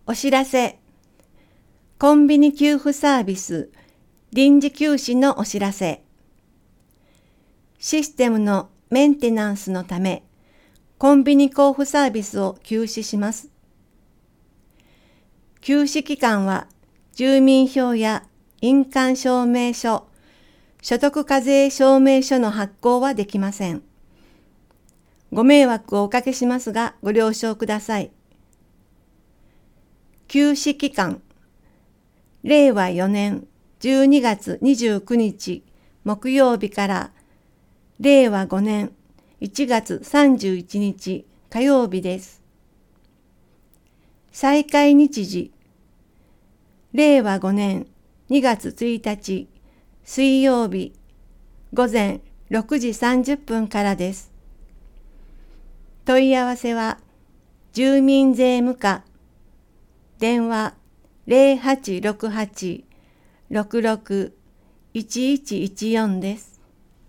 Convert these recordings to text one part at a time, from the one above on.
お知らせ。コンビニ給付サービス臨時休止のお知らせ。システムのメンテナンスのため、コンビニ交付サービスを休止します。休止期間は住民票や印鑑証明書、所得課税証明書の発行はできません。ご迷惑をおかけしますがご了承ください。休止期間、令和4年12月29日木曜日から令和5年1月31日火曜日です。再開日時、令和5年2月1日水曜日午前6時30分からです。問い合わせは住民税務課電話 0868-66-1114 です。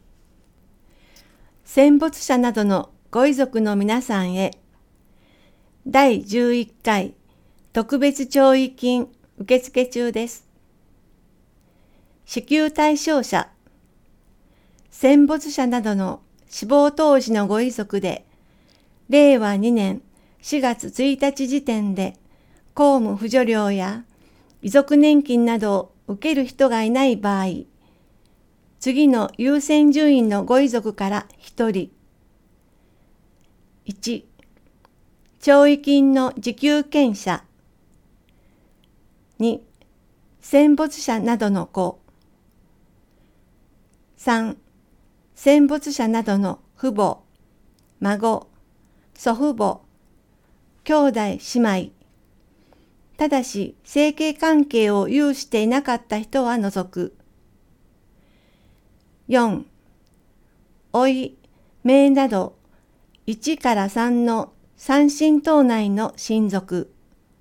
戦没者などのご遺族の皆さんへ、第11回特別弔慰金受付中です。支給対象者、戦没者などの死亡当時のご遺族で、令和2年4月1日時点で公務扶助料や遺族年金などを受ける人がいない場合、次の優先順位のご遺族から1人。1、弔慰金の受給権者。2、戦没者などの子。3、戦没者などの父母、孫、祖父母、兄弟姉妹。ただし、生計関係を有していなかった人は除く。4、甥、姪など、1から3の3親等内の親族。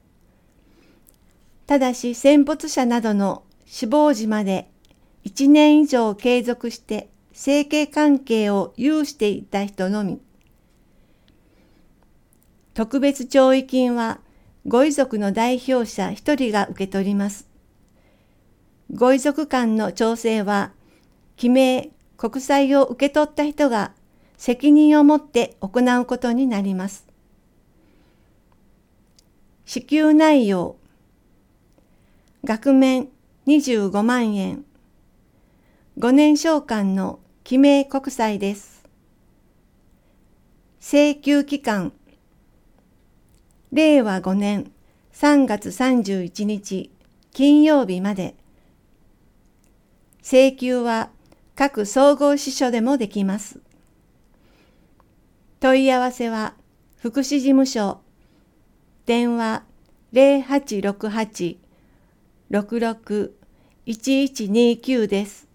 ただし、戦没者などの死亡時まで1年以上継続して生計関係を有していた人のみ。特別弔慰金は、ご遺族の代表者1人が受け取ります。ご遺族間の調整は、記名・国債を受け取った人が責任を持って行うことになります。支給内容、額面25万円、5年償還の記名国債です。請求期間、令和5年3月31日金曜日まで。請求は各総合支所でもできます。問い合わせは福祉事務所電話 0868-66-1129 です。